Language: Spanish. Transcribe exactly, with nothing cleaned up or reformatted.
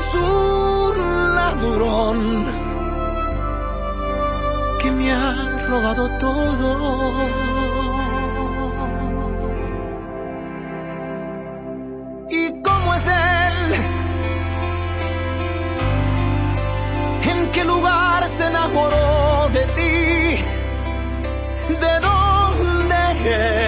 un ladrón que me ha robado todo. ¿Y cómo es él? ¿En qué lugar se enamoró de ti? ¿De dónde es?